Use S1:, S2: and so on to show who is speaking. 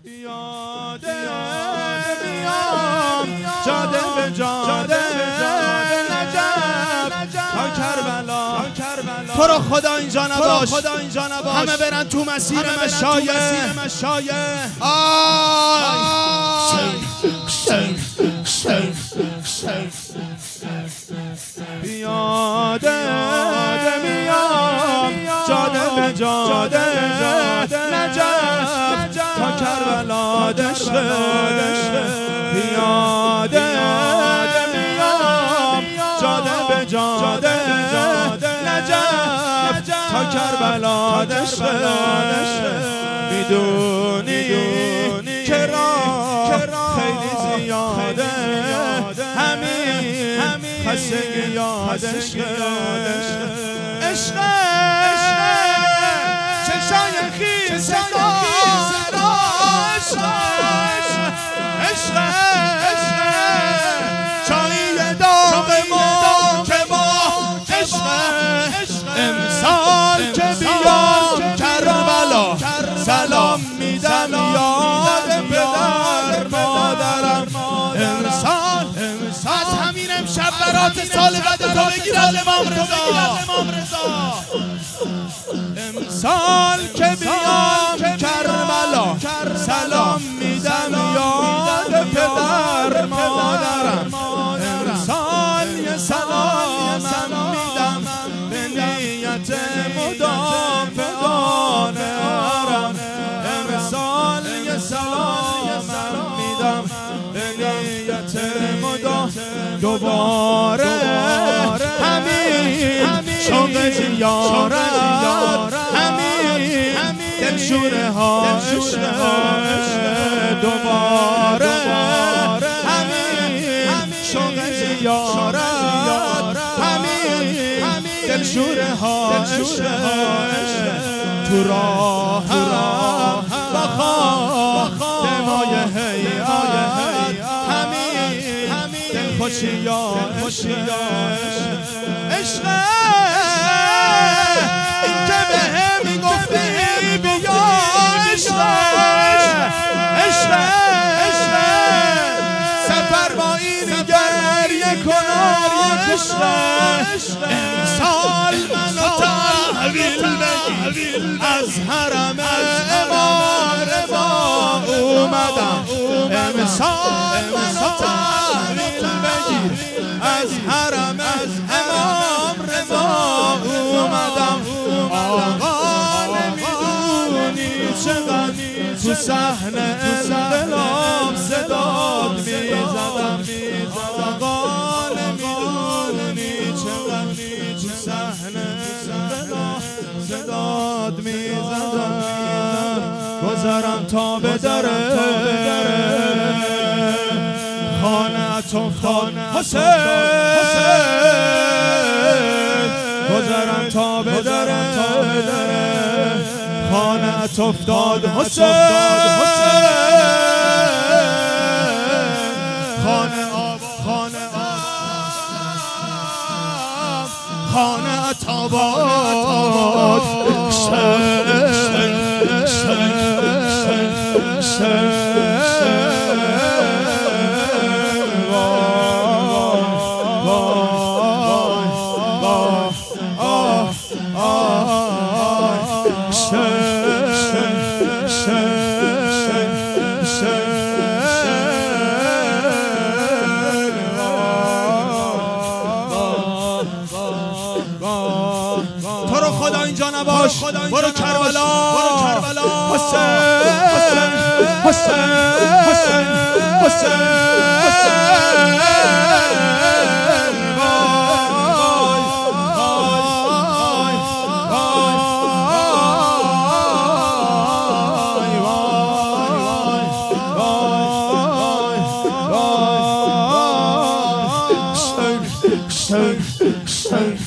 S1: پیاده میام جاده به جاده نجف تا کربلا تو رو خدا اینجا نباش همه برن تو مسیر مشایه پیاده میام جاده به جاده نجف تا کربلا دشته پیاده میام جاده به جاده نجف تا کربلا دشته میدونی که راه خیلی زیاده همین خستگی یادشه عشق چشای خیز عشق چایی داغ ما که ما عشق امسال که بیام کربلا سلام میدم یاد پدر مادرم امسال از همین امشب برات سال بعد تو بگیرد امام رضا امسال که بیام کربلا سلام میدم یاد پدر مادرم امسال یه سلامم میدم به نیت مدافعانه حرم امسال یه سلامم میدم به نیت مدافعانه دوباره همین شوق زیارت همین دلشوره ها دوباره همین شوق زیارت همین دلشوره ها تو راه با خادمای هیئت همین دلخوشی ها عشق این که به هم گفتی بیا عشق سفر با این گریه کنان عشق امسال منو تحویل بگیر از حرم امام رضا اومدم امسال منو تحویل بگیر از حرم امام رضا اومدم آقا نمیدونی چقدر تو صحنه انقلاب صدات میزدم آقا نمیدونی چقدر تو صحنه انقلاب صدات میزدم گذرم تا به دره خانه افتاد حسین گذرم تا به دره خانه افتاد حسین خانه آباد تو رو خدا اینجا نباش برو کربلا حسین